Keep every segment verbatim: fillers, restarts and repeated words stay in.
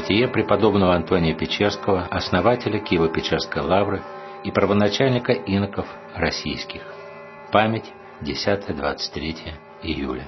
Житие преподобного Антония Печерского, основателя Киево-Печерской лавры и первоначальника иноков российских. Память десятое-двадцать третье июля.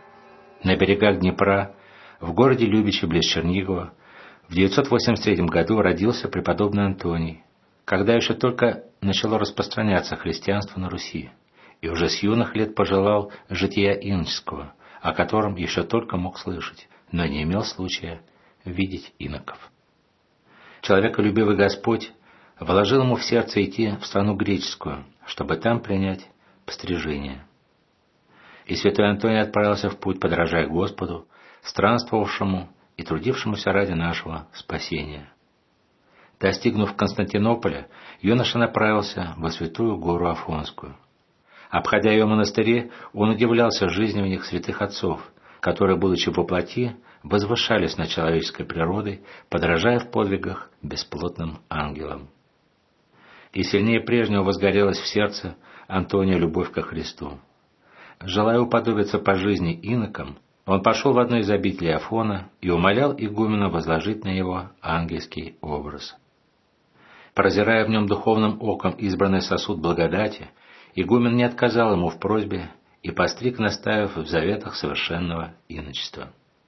На берегах Днепра, в городе Любичи близ Чернигова, в девятьсот восемьдесят третьем году родился преподобный Антоний, когда еще только начало распространяться христианство на Руси, и уже с юных лет пожелал жития иноческого, о котором еще только мог слышать, но не имел случая видеть иноков. Человеколюбивый Господь вложил ему в сердце идти в страну греческую, чтобы там принять пострижение. И святой Антоний отправился в путь, подражая Господу, странствовавшему и трудившемуся ради нашего спасения. Достигнув Константинополя, юноша направился во Святую Гору Афонскую. Обходя ее монастыри, он удивлялся жизни в них святых отцов, которые, будучи во плоти, возвышались над человеческой природой, подражая в подвигах бесплотным ангелам. И сильнее прежнего возгорелась в сердце Антония любовь ко Христу. Желая уподобиться по жизни инокам, он пошел в одну из обителей Афона и умолял игумена возложить на него ангельский образ. Прозирая в нем духовным оком избранный сосуд благодати, игумен не отказал ему в просьбе и постриг, наставив в заветах совершенного иночества.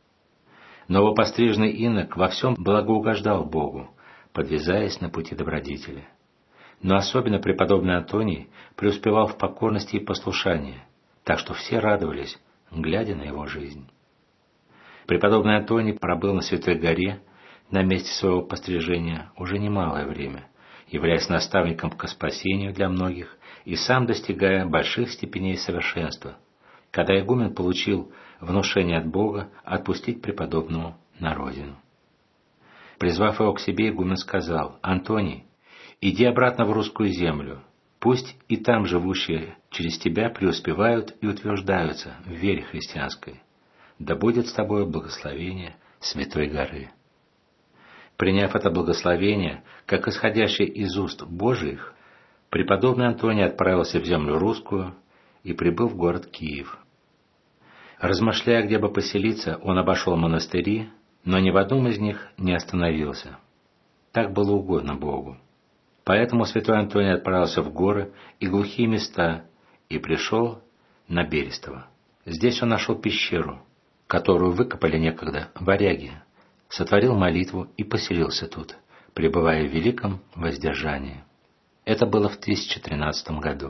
Новопостриженный инок во всем благоугождал Богу, подвязаясь на пути добродетели. Но особенно преподобный Антоний преуспевал в покорности и послушании, так что все радовались, глядя на его жизнь. Преподобный Антоний пробыл на Святой Горе, на месте своего пострижения, уже немалое время, являясь наставником ко спасению для многих и сам достигая больших степеней совершенства, когда игумен получил внушение от Бога отпустить преподобному на родину. Призвав его к себе, игумен сказал: «Антоний, иди обратно в русскую землю, пусть и там живущие через тебя преуспевают и утверждаются в вере христианской. Да будет с тобою благословение Святой Горы». Приняв это благословение, как исходящее из уст Божиих, преподобный Антоний отправился в землю русскую и прибыл в город Киев. Размышляя, где бы поселиться, он обошел монастыри, но ни в одном из них не остановился. Так было угодно Богу. Поэтому святой Антоний отправился в горы и глухие места и пришел на Берестово. Здесь он нашел пещеру, которую выкопали некогда варяги, сотворил молитву и поселился тут, пребывая в великом воздержании. Это было в тысяча тринадцатом году.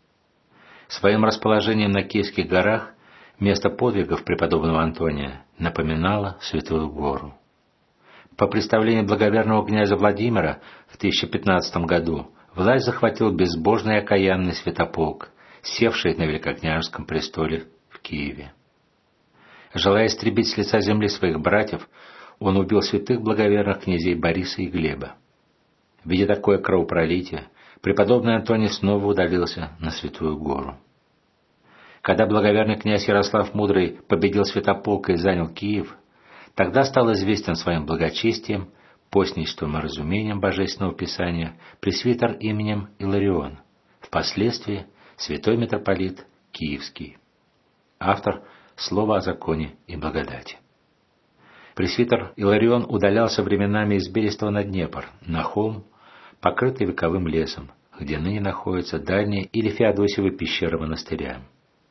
Своим расположением на Киевских горах место подвигов преподобного Антония напоминало Святую Гору. По представлению благоверного князя Владимира в тысяча пятнадцатом году власть захватил безбожный и окаянный святополк, севший на великокняжеском престоле в Киеве. Желая истребить с лица земли своих братьев, он убил святых благоверных князей Бориса и Глеба. Видя такое кровопролитие, преподобный Антоний снова удалился на Святую Гору. Когда благоверный князь Ярослав Мудрый победил святополка и занял Киев, тогда стал известен своим благочестием, постничеством и разумением Божественного Писания пресвитер именем Иларион, впоследствии святой митрополит Киевский. Автор Слова о законе и благодати. Пресвитер Иларион удалялся временами из Берестова на Днепр, на холм, покрытый вековым лесом, где ныне находятся дальние или Феодосиевы пещеры монастыря.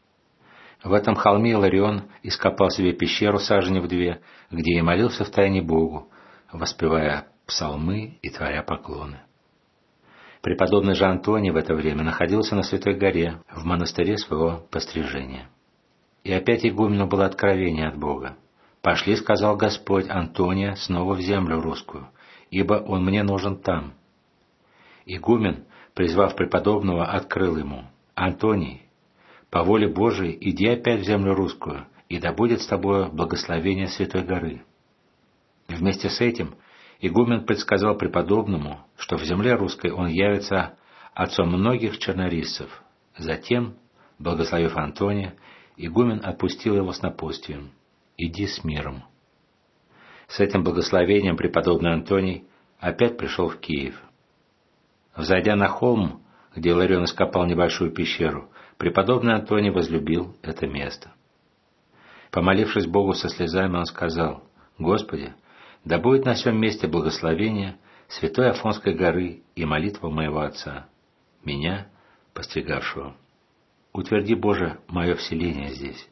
В этом холме Иларион ископал себе пещеру сажени в две, где и молился втайне Богу, воспевая псалмы и творя поклоны. Преподобный же Антоний в это время находился на Святой Горе, в монастыре своего пострижения. И опять игумену было откровение от Бога. «Пошли, — сказал Господь, — Антония снова в землю русскую, ибо он мне нужен там». Игумен, призвав преподобного, открыл ему: «Антоний, по воле Божией иди опять в землю русскую, и да будет с тобою благословение Святой Горы». Вместе с этим игумен предсказал преподобному, что в земле русской он явится отцом многих чернорисцев. Затем, благословив Антония, игумен отпустил его с напутствием: «Иди с миром». С этим благословением преподобный Антоний опять пришел в Киев. Взойдя на холм, где Иларион ископал небольшую пещеру, преподобный Антоний возлюбил это место. Помолившись Богу со слезами, он сказал: «Господи, Да будет на сём месте благословение святой Афонской горы и молитва моего Отца, меня, постигавшего. Утверди, Боже, мое вселение здесь».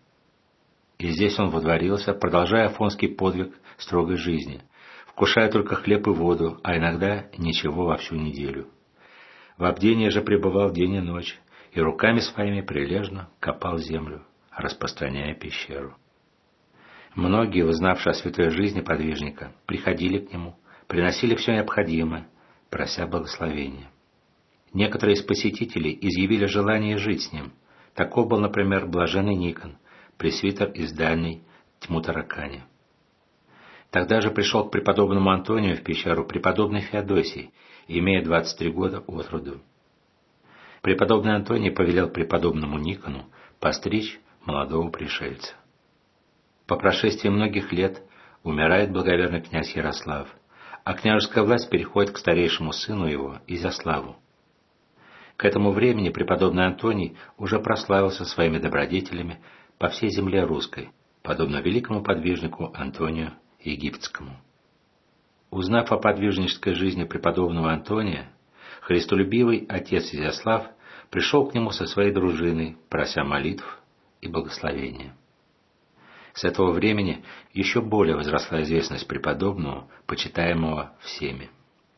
И здесь он водворился, продолжая афонский подвиг строгой жизни, вкушая только хлеб и воду, а иногда ничего во всю неделю. В обдении же пребывал день и ночь, и руками своими прилежно копал землю, распространяя пещеру. Многие, узнавшие о святой жизни подвижника, приходили к нему, приносили все необходимое, прося благословения. Некоторые из посетителей изъявили желание жить с ним. Таков был, например, блаженный Никон, пресвитер из дальней Тьму-Таракани. Тогда же пришел к преподобному Антонию в пещеру преподобный Феодосий, имея двадцать три года от роду. Преподобный Антоний повелел преподобному Никону постричь молодого пришельца. По прошествии многих лет умирает благоверный князь Ярослав, а княжеская власть переходит к старейшему сыну его, Изяславу. К этому времени преподобный Антоний уже прославился своими добродетелями по всей земле русской, подобно великому подвижнику Антонию Египетскому. Узнав о подвижнической жизни преподобного Антония, христолюбивый отец Изяслав пришел к нему со своей дружиной, прося молитв и благословения. С этого времени еще более возросла известность преподобного, почитаемого всеми.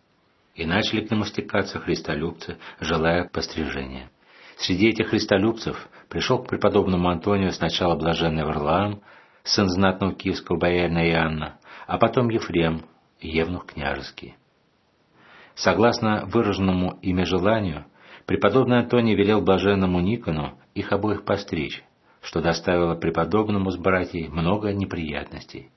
И начали к нему стекаться христолюбцы, желая пострижения. Среди этих христолюбцев пришел к преподобному Антонию сначала блаженный Варлаам, сын знатного киевского боярина Иоанна, а потом Ефрем, евнух княжеский. Согласно выраженному ими желанию, преподобный Антоний велел блаженному Никону их обоих постричь, что доставило преподобному с братьей много неприятностей.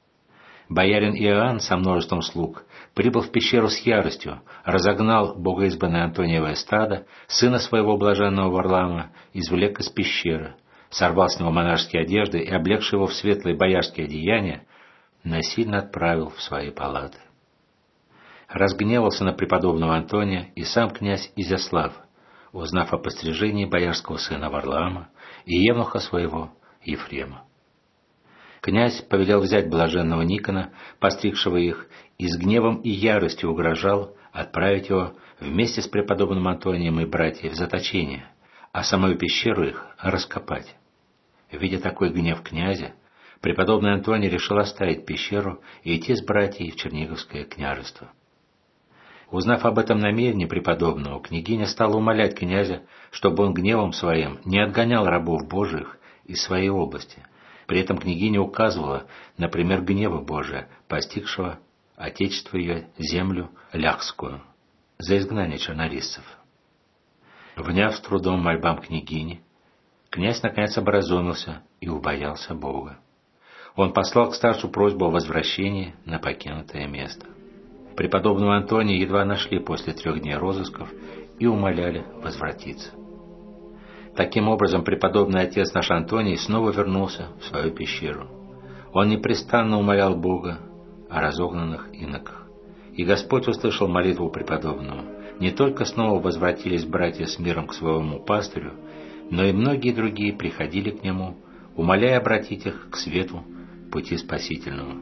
Боярин Иоанн со множеством слуг прибыл в пещеру с яростью, разогнал богоизбранное Антониевое стадо, сына своего блаженного Варлаама извлек из пещеры, сорвал с него монашеские одежды и, облегши его в светлые боярские одеяния, насильно отправил в свои палаты. Разгневался на преподобного Антония и сам князь Изяслав, узнав о пострижении боярского сына Варлаама и евнуха своего Ефрема. Князь повелел взять блаженного Никона, постригшего их, и с гневом и яростью угрожал отправить его вместе с преподобным Антонием и братьями в заточение, а самую пещеру их раскопать. Видя такой гнев князя, преподобный Антоний решил оставить пещеру и идти с братьями в Черниговское княжество. Узнав об этом намерении преподобного, княгиня стала умолять князя, чтобы он гневом своим не отгонял рабов Божиих из своей области. При этом княгиня указывала на пример гнева Божия, постигшего отечество ее землю ляхскую, за изгнание чернорисцев. Вняв с трудом мольбам княгини, князь наконец образумился и убоялся Бога. Он послал к старцу просьбу о возвращении на покинутое место. Преподобного Антония едва нашли после трех дней розысков и умоляли возвратиться. Таким образом, преподобный отец наш Антоний снова вернулся в свою пещеру. Он непрестанно умолял Бога о разогнанных иноках. И Господь услышал молитву преподобного. Не только снова возвратились братья с миром к своему пастырю, но и многие другие приходили к нему, умоляя обратить их к свету пути спасительного.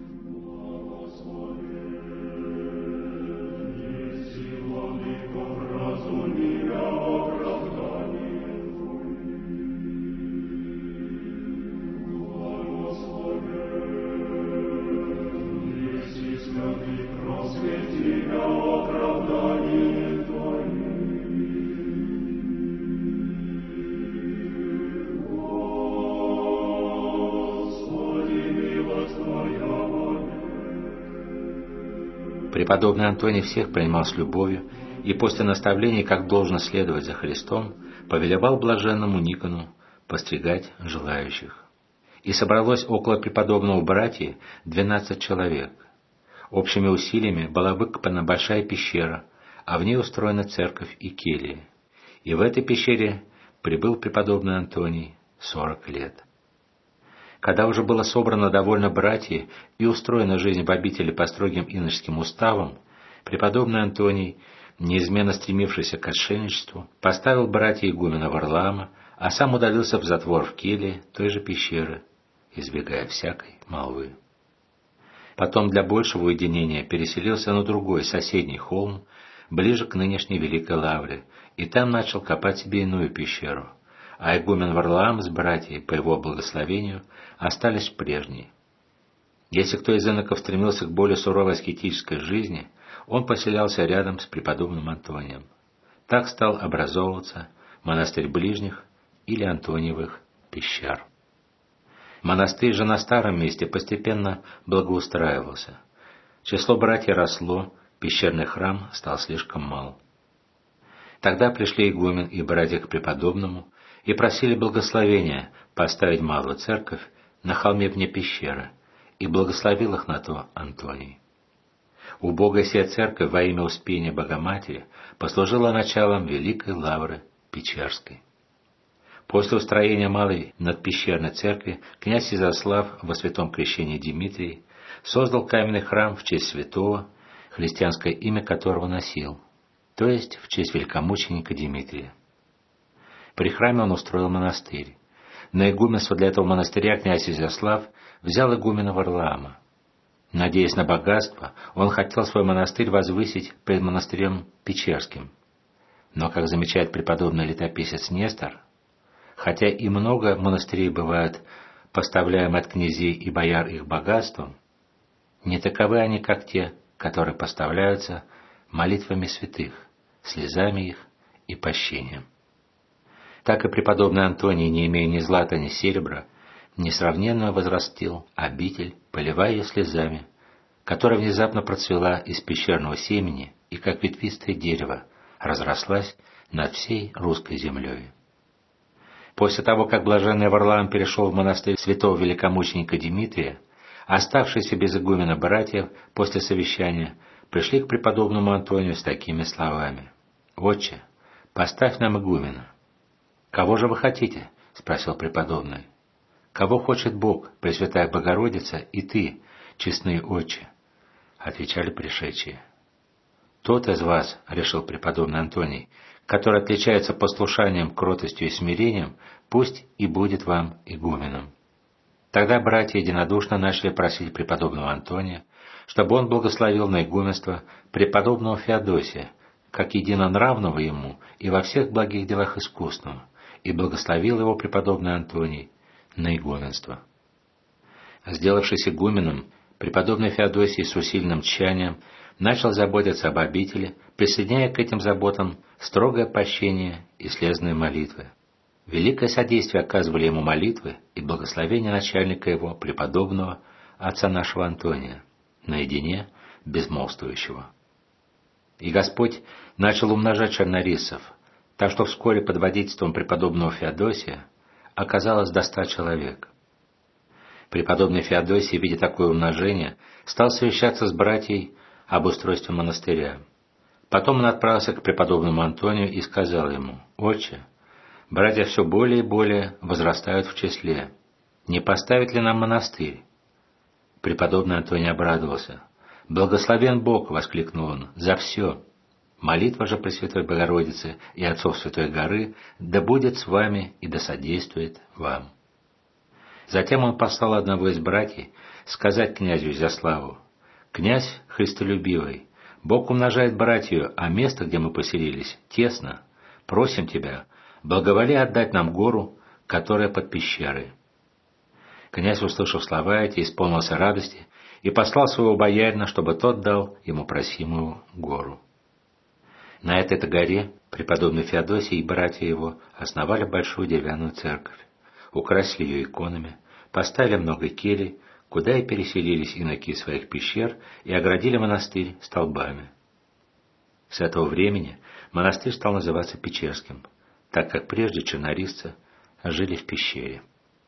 Преподобный Антоний всех принимал с любовью и после наставлений, как должно следовать за Христом, повелевал блаженному Никону постригать желающих. И собралось около преподобного братья двенадцать человек. Общими усилиями была выкопана большая пещера, а в ней устроена церковь и келья. И в этой пещере пребыл преподобный Антоний сорок лет. Когда уже было собрано довольно братьев и устроена жизнь в обители по строгим иноческим уставам, преподобный Антоний, неизменно стремившийся к отшельничеству, поставил братья игумена Варлаама, а сам удалился в затвор в келье той же пещеры, избегая всякой молвы. Потом для большего уединения переселился на другой, соседний холм, ближе к нынешней Великой Лавре, и там начал копать себе иную пещеру, а игумен Варлаам с братьями, по его благословению, остались прежней. Если кто из иноков стремился к более суровой аскетической жизни, он поселялся рядом с преподобным Антонием. Так стал образовываться монастырь Ближних или Антониевых пещер. Монастырь же на старом месте постепенно благоустраивался. Число братьев росло, пещерный храм стал слишком мал. Тогда пришли игумен и братья к преподобному и просили благословения поставить малую церковь на холме вне пещеры, и благословил их на то Антоний. Убогая сия церковь во имя Успения Богоматери послужила началом Великой Лавры Печерской. После устроения малой надпещерной церкви князь Изяслав во святом крещении Дмитрий создал каменный храм в честь святого, христианское имя которого носил, то есть в честь великомученика Дмитрия. При храме он устроил монастырь. На игуменство для этого монастыря князь Изяслав взял игумена Варлаама. Надеясь на богатство, он хотел свой монастырь возвысить пред монастырем Печерским. Но, как замечает преподобный летописец Нестор, хотя и много монастырей бывает поставляем от князей и бояр их богатством, не таковы они, как те, которые поставляются молитвами святых, слезами их и пощением. Так и преподобный Антоний, не имея ни злата, ни серебра, несравненно возрастил обитель, поливая ее слезами, которая внезапно процвела из пещерного семени и, как ветвистое дерево, разрослась над всей русской землей. После того, как блаженный Варлаам перешел в монастырь святого великомученика Дмитрия, оставшиеся без игумена братьев после совещания пришли к преподобному Антонию с такими словами: «Отче, поставь нам игумена». «Кого же вы хотите?» — спросил преподобный. «Кого хочет Бог, Пресвятая Богородица, и ты, честный отче?» — отвечали пришедшие. «Тот из вас, — решил преподобный Антоний, — который отличается послушанием, кротостью и смирением, пусть и будет вам игуменом». Тогда братья единодушно начали просить преподобного Антония, чтобы он благословил на игуменство преподобного Феодосия, как единонравного ему и во всех благих делах искусного, и благословил его преподобный Антоний на игуменство. Сделавшись игуменом, преподобный Феодосий с усиленным тщанием начал заботиться об обители, присоединяя к этим заботам строгое пощение и слезные молитвы. Великое содействие оказывали ему молитвы и благословение начальника его, преподобного отца нашего Антония, наедине безмолвствующего. И Господь начал умножать чернорисцев, так что вскоре под водительством преподобного Феодосия оказалось до ста человек. Преподобный Феодосий, видя такое умножение, стал совещаться с братьей об устройстве монастыря. Потом он отправился к преподобному Антонию и сказал ему: «Отче, братья все более и более возрастают в числе. Не поставить ли нам монастырь?» Преподобный Антоний обрадовался. «Благословен Бог!» — воскликнул он. «За все! Молитва же Пресвятой Богородицы и Отцов Святой Горы да будет с вами и да содействует вам». Затем он послал одного из братьев сказать князю Изяславу: «Князь христолюбивый, Бог умножает братью, а место, где мы поселились, тесно. Просим тебя, благоволи отдать нам гору, которая под пещерой». Князь, услышав слова эти, исполнился радости и послал своего боярина, чтобы тот дал ему просимую гору. На этой-то горе преподобный Феодосий и братья его основали большую деревянную церковь, украсили ее иконами, поставили много келей, куда и переселились иноки из своих пещер и оградили монастырь столбами. С этого времени монастырь стал называться Печерским, так как прежде чернорисцы жили в пещере.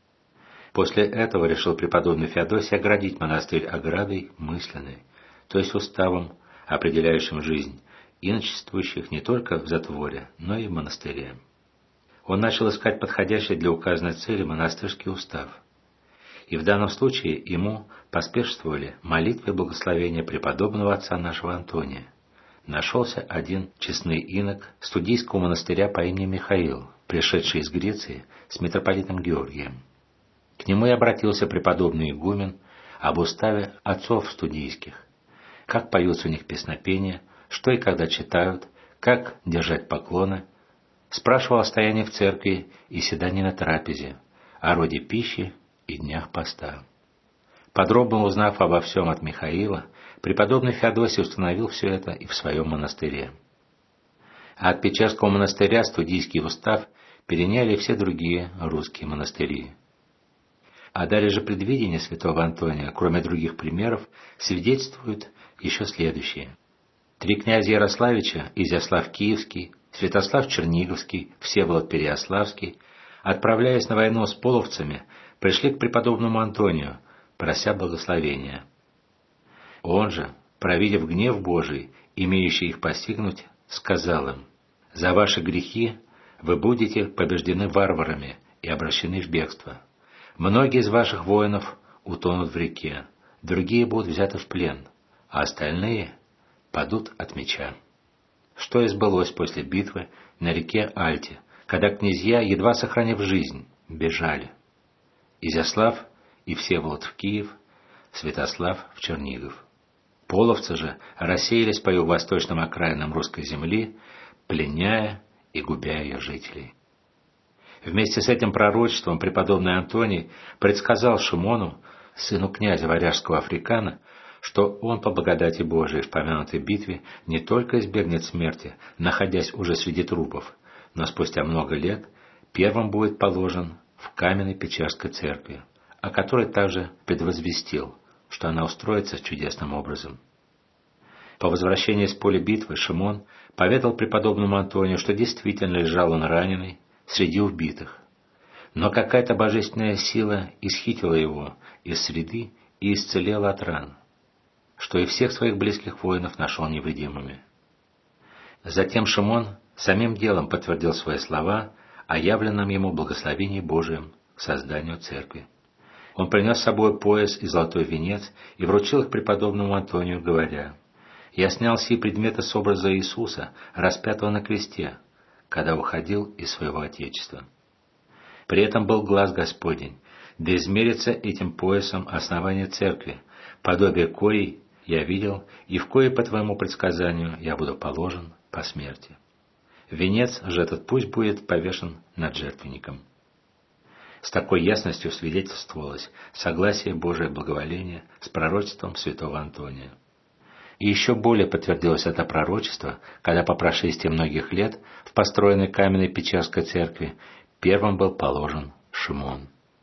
После этого решил преподобный Феодосий оградить монастырь оградой мысленной, то есть уставом, определяющим жизнь иночествующих не только в затворе, но и в монастыре. Он начал искать подходящий для указанной цели монастырский устав. И в данном случае ему поспешствовали молитвы и благословения преподобного отца нашего Антония. Нашелся один честный инок студийского монастыря по имени Михаил, пришедший из Греции с митрополитом Георгием. К нему и обратился преподобный игумен, об уставе отцов студийских, как поются у них песнопения, что и когда читают, как держать поклоны, спрашивал о стоянии в церкви и седании на трапезе, о роде пищи и днях поста. Подробно узнав обо всем от Михаила, преподобный Феодосий установил все это и в своем монастыре. А от Печерского монастыря студийский устав переняли все другие русские монастыри. О даре же предвидения святого Антония, кроме других примеров, свидетельствуют еще следующие. Три князя Ярославича, Изяслав Киевский, Святослав Черниговский, Всеволод Переяславский, отправляясь на войну с половцами, пришли к преподобному Антонию, прося благословения. Он же, провидев гнев Божий, имеющий их постигнуть, сказал им: «За ваши грехи вы будете побеждены варварами и обращены в бегство. Многие из ваших воинов утонут в реке, другие будут взяты в плен, а остальные падут от меча». Что и сбылось после битвы на реке Альте, когда князья, едва сохранив жизнь, бежали. Изяслав и Всеволод в Киев, Святослав в Чернигов. Половцы же рассеялись по юго-восточным окраинам русской земли, пленяя и губя ее жителей. Вместе с этим пророчеством преподобный Антоний предсказал Шимону, сыну князя варяжского Африкана, что он по благодати Божией в помянутой битве не только избегнет смерти, находясь уже среди трупов, но спустя много лет первым будет положен в каменной Печерской церкви, о которой также предвозвестил, что она устроится чудесным образом. По возвращении с поля битвы Шимон поведал преподобному Антонию, что действительно лежал он раненый среди убитых, но какая-то божественная сила исхитила его из среды и исцелела от ран, что и всех своих близких воинов нашел невредимыми. Затем Шимон самим делом подтвердил свои слова о явленном ему благословении Божием к созданию церкви. Он принес с собой пояс и золотой венец и вручил их преподобному Антонию, говоря: «Я снял сии предметы с образа Иисуса, распятого на кресте, когда уходил из своего Отечества». При этом был глаз Господень, да измерится этим поясом основание церкви, подобие коей я видел, и в коей по твоему предсказанию я буду положен по смерти. Венец же этот пусть будет повешен над жертвенником». С такой ясностью свидетельствовалось согласие Божие благоволения с пророчеством святого Антония. И еще более подтвердилось это пророчество, когда по прошествии многих лет в построенной каменной Печерской церкви первым был положен Шимон.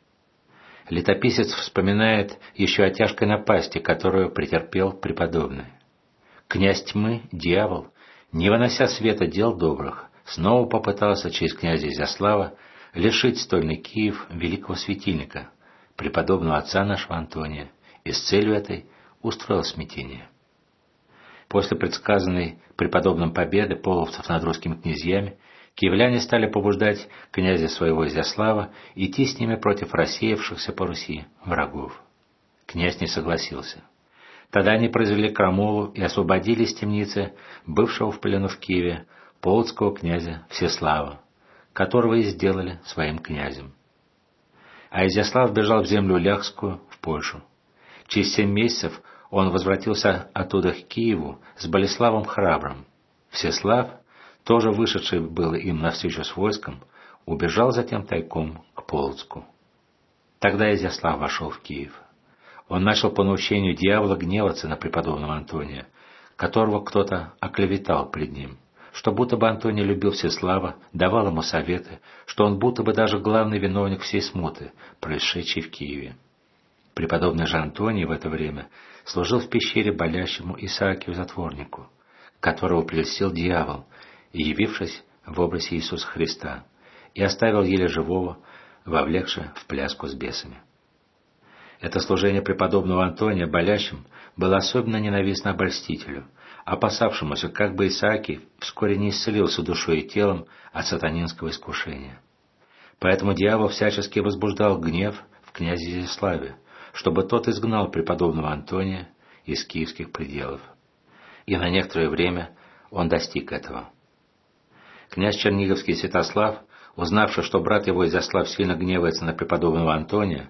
Летописец вспоминает еще о тяжкой напасти, которую претерпел преподобный. Князь тьмы, дьявол, не вынося света дел добрых, снова попытался через князя Изяслава лишить стольный Киев великого светильника, преподобного отца нашего Антония, и с целью этой устроил смятение. После предсказанной преподобным победы половцев над русскими князьями, киевляне стали побуждать князя своего Изяслава идти с ними против рассеявшихся по Руси врагов. Князь не согласился. Тогда они произвели крамолу и освободили из темницы бывшего в плену в Киеве полоцкого князя Всеслава, которого и сделали своим князем. А Изяслав бежал в землю Ляхскую, в Польшу. Через семь месяцев он возвратился оттуда к Киеву с Болеславом Храбрым. Всеслав, тоже вышедший был им навстречу с войском, убежал затем тайком к Полоцку. Тогда Изяслав вошел в Киев. Он начал по наущению дьявола гневаться на преподобного Антония, которого кто-то оклеветал пред ним, что будто бы Антоний любил Всеслава, давал ему советы, что он будто бы даже главный виновник всей смуты, происшедшей в Киеве. Преподобный же Антоний в это время служил в пещере болящему Исаакию затворнику, которого прельстил дьявол, явившись в образе Иисуса Христа, и оставил еле живого, вовлекши в пляску с бесами. Это служение преподобного Антония болящим было особенно ненавистно обольстителю, опасавшемуся, как бы Исаакий вскоре не исцелился душой и телом от сатанинского искушения. Поэтому дьявол всячески возбуждал гнев в князе Изяславе, чтобы тот изгнал преподобного Антония из киевских пределов. И на некоторое время он достиг этого. Князь Черниговский Святослав, узнавший, что брат его Изяслав сильно гневается на преподобного Антония,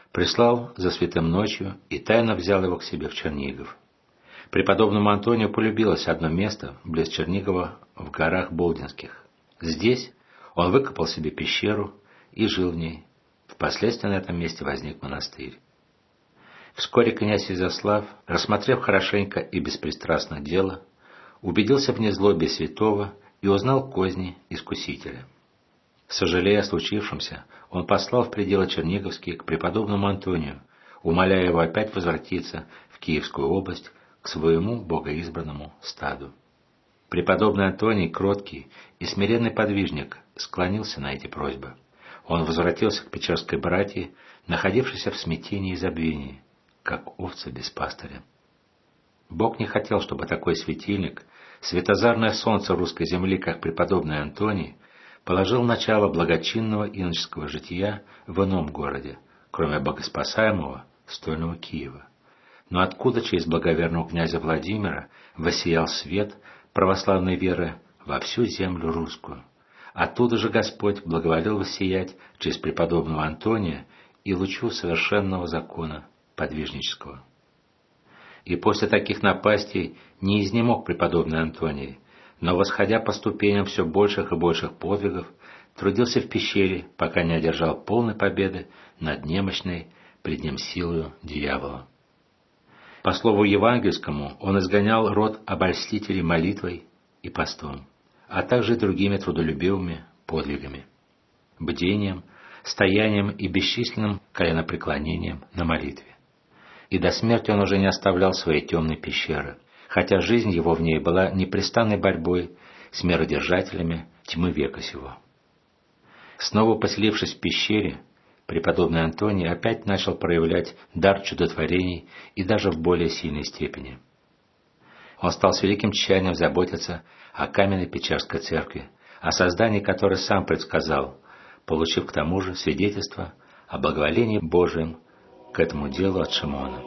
прислал за святым ночью и тайно взял его к себе в Чернигов. Преподобному Антонию полюбилось одно место близ Чернигова в горах Болдинских. Здесь он выкопал себе пещеру и жил в ней. Впоследствии на этом месте возник монастырь. Вскоре князь Изяслав, рассмотрев хорошенько и беспристрастно дело, убедился в незлобе святого и узнал козни искусителя. Сожалея о случившемся, он послал в пределы Черниговские к преподобному Антонию, умоляя его опять возвратиться в Киевскую область к своему богоизбранному стаду. Преподобный Антоний, кроткий и смиренный подвижник, склонился на эти просьбы. Он возвратился к Печерской братии, находившейся в смятении и забвении, как овцы без пастыря. Бог не хотел, чтобы такой светильник, светозарное солнце русской земли, как преподобный Антоний, положил начало благочинного иноческого жития в ином городе, кроме богоспасаемого стольного Киева. Но откуда через благоверного князя Владимира воссиял свет православной веры во всю землю русскую? Оттуда же Господь благоволил воссиять через преподобного Антония и лучу совершенного закона подвижнического. И после таких напастей не изнемог преподобный Антоний, но, восходя по ступеням все больших и больших подвигов, трудился в пещере, пока не одержал полной победы над немощной пред ним силою дьявола. По слову евангельскому, он изгонял род обольстителей молитвой и постом, а также другими трудолюбивыми подвигами, бдением, стоянием и бесчисленным коленопреклонением на молитве. И до смерти он уже не оставлял своей темной пещеры, хотя жизнь его в ней была непрестанной борьбой с миродержателями тьмы века сего. Снова поселившись в пещере, преподобный Антоний опять начал проявлять дар чудотворений и даже в более сильной степени. Он стал с великим тщанием заботиться о каменной Печерской церкви, о создании которой сам предсказал, получив к тому же свидетельство о благоволении Божьем к этому делу от Шимона.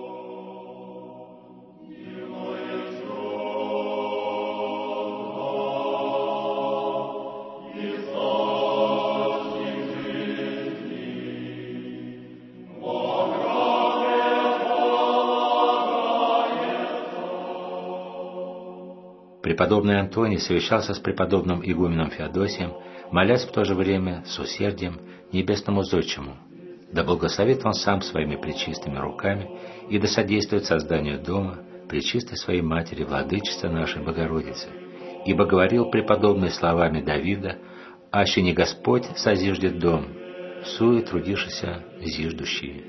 Преподобный Антоний совещался с преподобным игуменом Феодосием, молясь в то же время с усердием небесному зодчему, да благословит он сам своими пречистыми руками и да содействует созданию дома пречистой своей матери, владычицы нашей Богородицы. Ибо говорил преподобный словами Давида: «Аще не Господь созиждет дом, суе трудишися зиждущие».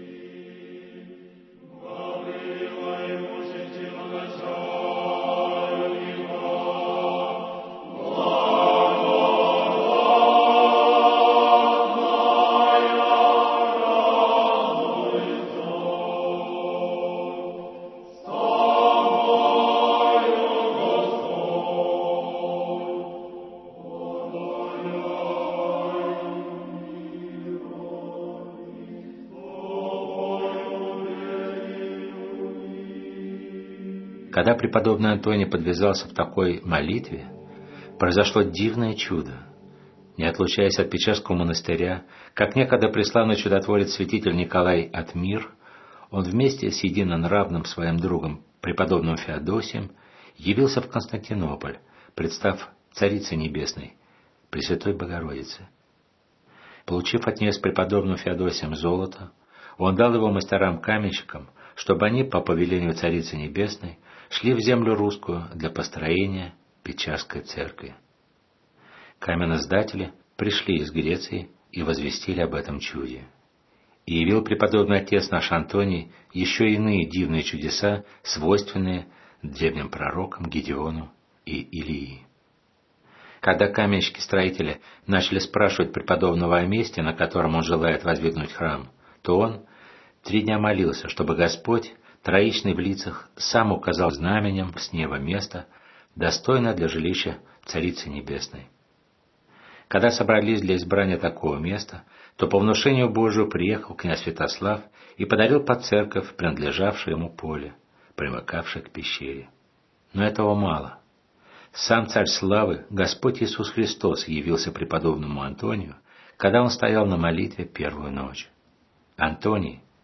Когда преподобный Антоний подвязался в такой молитве, произошло дивное чудо. Не отлучаясь от Печерского монастыря, как некогда преславный чудотворец святитель Николай Отмир, он вместе с единонравным своим другом, преподобным Феодосием, явился в Константинополь, представ Царице Небесной, Пресвятой Богородице. Получив от нее с преподобным Феодосием золото, он дал его мастерам-каменщикам, чтобы они, по повелению Царицы Небесной, шли в землю русскую для построения Печерской церкви. Каменоздатели пришли из Греции и возвестили об этом чуде. И явил преподобный отец наш Антоний еще иные дивные чудеса, свойственные древним пророкам Гедеону и Илии. Когда каменщики-строители начали спрашивать преподобного о месте, на котором он желает воздвигнуть храм, то он три дня молился, чтобы Господь, троичный в лицах, сам указал знаменем с неба место, достойное для жилища Царицы Небесной. Когда собрались для избрания такого места, то по внушению Божию приехал князь Святослав и подарил под церковь принадлежавшее ему поле, примыкавшее к пещере. Но этого мало. Сам Царь Славы, Господь Иисус Христос, явился преподобному Антонию, когда он стоял на молитве первую ночь. Антоний,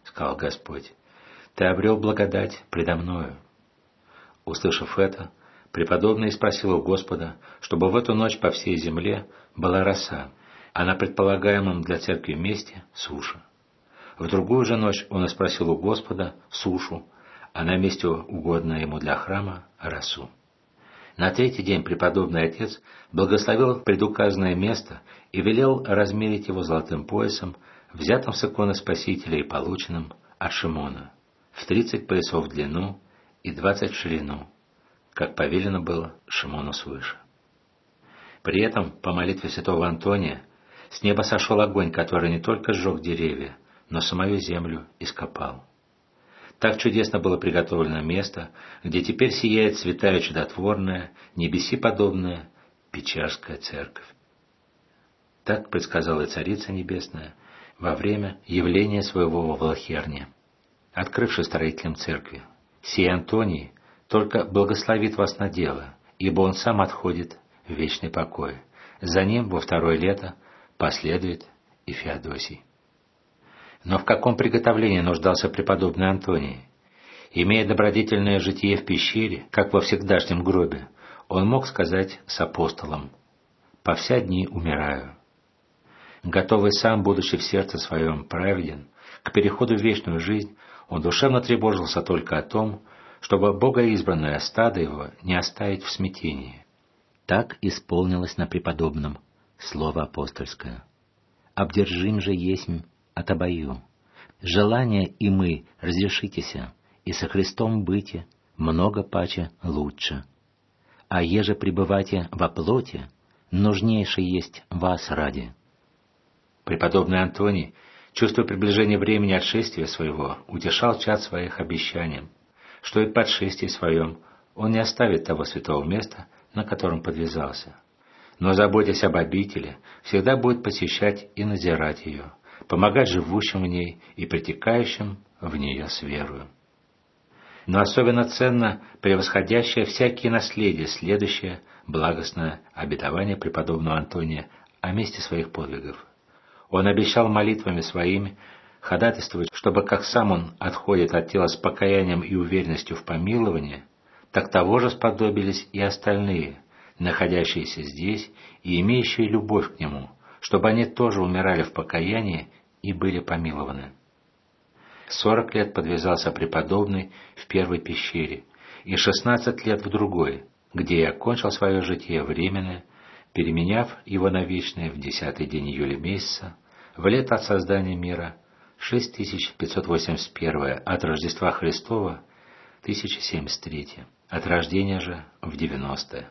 — сказал Господь, — ты обрел благодать предо мною. Услышав это, преподобный спросил у Господа, чтобы в эту ночь по всей земле была роса, а на предполагаемом для церкви месте — суша. В другую же ночь он спросил у Господа сушу, а на месте, угодное ему для храма, росу. На третий день преподобный отец благословил предуказанное место и велел размерить его золотым поясом, взятым с иконы Спасителя и полученным от Шимона, в тридцать поясов в длину и двадцать в ширину, как повелено было Шимону свыше. При этом, по молитве святого Антония, с неба сошел огонь, который не только сжег деревья, но самую землю ископал. Так чудесно было приготовлено место, где теперь сияет святая чудотворная, небеси подобная Печерская церковь. Так предсказала и Царица Небесная во время явления своего во Влахерне, открывши строителям церкви: «Сей Антоний только благословит вас на дело, ибо он сам отходит в вечный покой. За ним во второе лето последует и Феодосий». Но в каком приготовлении нуждался преподобный Антоний? Имея добродетельное житие в пещере, как во всегдашнем гробе, он мог сказать с апостолом: «По вся дни умираю». Готовый сам, будучи в сердце своем праведен, к переходу в вечную жизнь, он душевно тревожился только о том, чтобы богоизбранное стадо его не оставить в смятении. Так исполнилось на преподобном слово апостольское: «Обдержим же есмь от обою. Желание и мы разрешитеся, и со Христом быте много паче лучше. А еже пребывате во плоти, нужнейше есть вас ради». Преподобный Антоний, чувствуя приближение времени отшествия своего, утешал чад своих обещанием, что и под шествии своем он не оставит того святого места, на котором подвязался, но, заботясь об обители, всегда будет посещать и назирать ее, помогать живущим в ней и притекающим в нее с верою. Но особенно ценно превосходящее всякие наследия следующее благостное обетование преподобного Антония о месте своих подвигов. Он обещал молитвами своими ходатайствовать, чтобы как сам он отходит от тела с покаянием и уверенностью в помиловании, так того же сподобились и остальные, находящиеся здесь и имеющие любовь к нему, чтобы они тоже умирали в покаянии и были помилованы. Сорок лет подвязался преподобный в первой пещере и шестнадцать лет в другой, где и окончил свое житие временное, переменяв его на вечное в десятый день июля месяца, в лето от создания мира, шесть тысяч пятьсот восемьдесят первое от Рождества Христова, тысяча семьдесят третье, от рождения же в девяностое.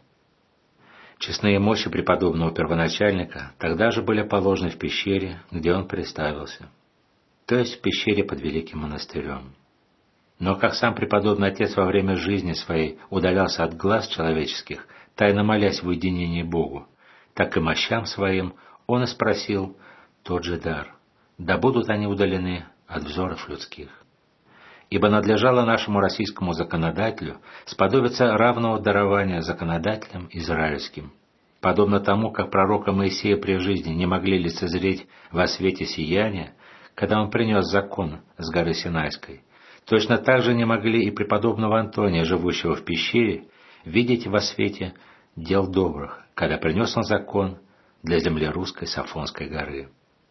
Честные мощи преподобного первоначальника тогда же были положены в пещере, где он представился, то есть в пещере под Великим монастырем. Но как сам преподобный отец во время жизни своей удалялся от глаз человеческих, тайно молясь в уединении Богу, так и мощам своим он и спросил тот же дар, да будут они удалены от взоров людских. Ибо надлежало нашему российскому законодателю сподобиться равного дарования законодателям израильским, подобно тому, как пророка Моисея при жизни не могли лицезреть во свете сияния, когда он принес закон с горы Синайской, точно так же не могли и преподобного Антония, живущего в пещере, видеть во свете дел добрых, когда принес он закон для земли русской с Афонской горы.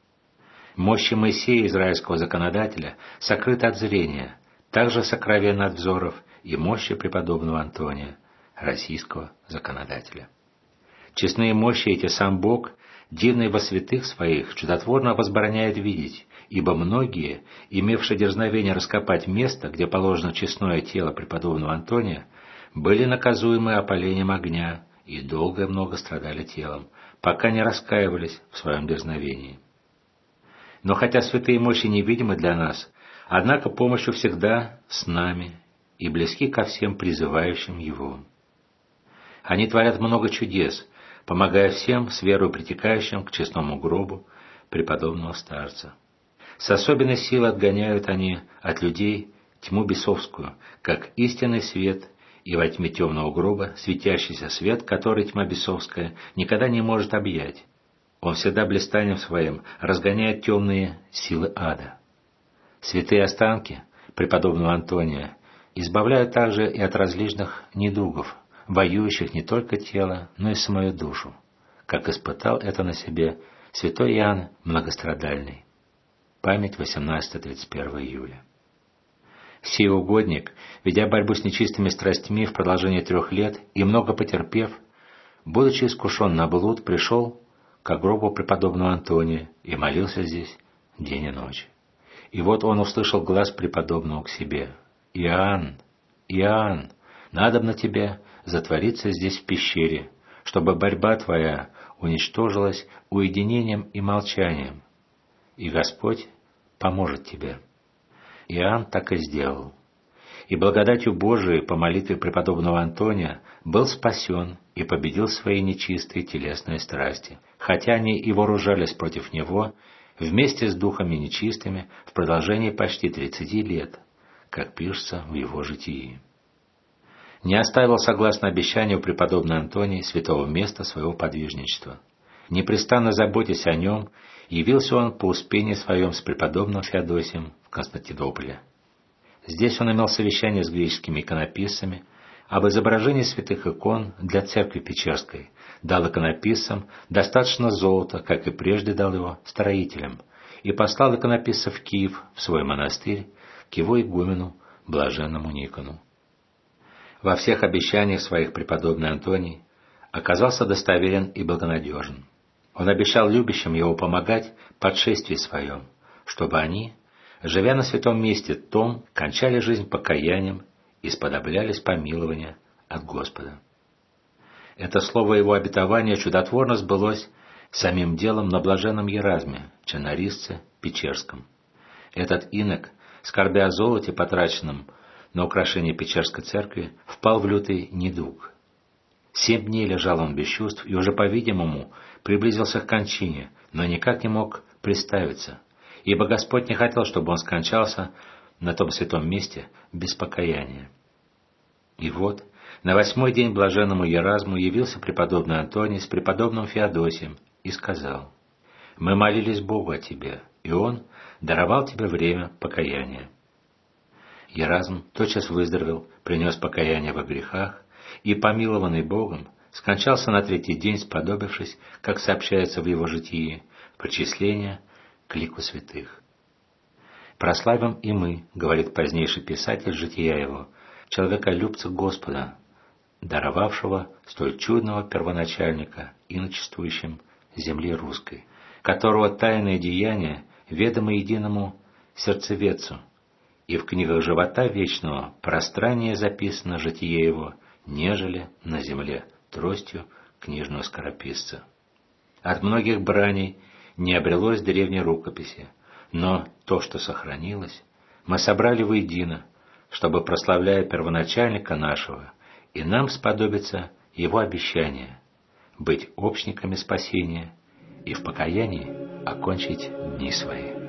Мощи Моисея, израильского законодателя, сокрыты от зрения, также сокровенны от взоров и мощи преподобного Антония, российского законодателя. Честные мощи эти сам Бог, дивный во святых своих, чудотворно возбраняет видеть, ибо многие, имевшие дерзновение раскопать место, где положено честное тело преподобного Антония, были наказуемы опалением огня и долго и много страдали телом, пока не раскаивались в своем дерзновении. Но хотя святые мощи невидимы для нас, однако помощью всегда с нами и близки ко всем призывающим Его. Они творят много чудес, помогая всем с верою притекающим к честному гробу преподобного старца. С особенной силой отгоняют они от людей тьму бесовскую, как истинный свет, и во тьме темного гроба светящийся свет, который тьма бесовская никогда не может объять. Он всегда блистанием своим разгоняет темные силы ада. Святые останки преподобного Антония избавляют также и от различных недугов, воюющих не только тело, но и самую душу, как испытал это на себе святой Иоанн Многострадальный. Память восемнадцатого — тридцать первого июля. Сей угодник, ведя борьбу с нечистыми страстьми в продолжении трех лет и много потерпев, будучи искушен на блуд, пришел к гробу преподобного Антония и молился здесь день и ночь. И вот он услышал глас преподобного к себе: «Иоанн, Иоанн, надобно тебе затвориться здесь в пещере, чтобы борьба твоя уничтожилась уединением и молчанием, и Господь поможет тебе». Иоанн так и сделал. И благодатью Божией по молитве преподобного Антония был спасен и победил свои нечистые телесные страсти, хотя они и вооружались против него вместе с духами нечистыми в продолжении почти тридцати лет, как пишется в его житии. Не оставил, согласно обещанию преподобный Антоний, святого места своего подвижничества. Непрестанно заботясь о нем, явился он по успении своем с преподобным Феодосием в Константинополе. Здесь он имел совещание с греческими иконописцами об изображении святых икон для церкви Печерской, дал иконописцам достаточно золота, как и прежде дал его строителям, и послал иконописцев в Киев, в свой монастырь, к его игумену, блаженному Никону. Во всех обещаниях своих преподобный Антоний оказался достоверен и благонадежен. Он обещал любящим его помогать в подшествии своем, чтобы они, живя на святом месте том, кончали жизнь покаянием и сподоблялись помилования от Господа. Это слово его обетования чудотворно сбылось самим делом на блаженном Еразме, чанарисце Печерском. Этот инок, скорбя о золоте, потраченном на украшение Печерской церкви, впал в лютый недуг. Семь дней лежал он без чувств и уже, по-видимому, приблизился к кончине, но никак не мог приставиться, ибо Господь не хотел, чтобы он скончался на том святом месте без покаяния. И вот, на восьмой день блаженному Еразму явился преподобный Антоний с преподобным Феодосием и сказал: «Мы молились Богу о тебе, и Он даровал тебе время покаяния». Еразм тотчас выздоровел, принес покаяние во грехах, и, помилованный Богом, скончался на третий день, сподобившись, как сообщается в его житии, причисления к лику святых. «Прославим и мы, — говорит позднейший писатель жития его, — человеколюбца Господа, даровавшего столь чудного первоначальника иночествующим земли русской, которого тайные деяния ведомы единому сердцеведцу, и в книгах живота вечного пространнее записано житие его, нежели на земле тростью книжного скорописца. От многих браней не обрелось древней рукописи, но то, что сохранилось, мы собрали воедино, чтобы, прославляя первоначальника нашего, и нам сподобится его обещание быть общниками спасения и в покаянии окончить дни свои».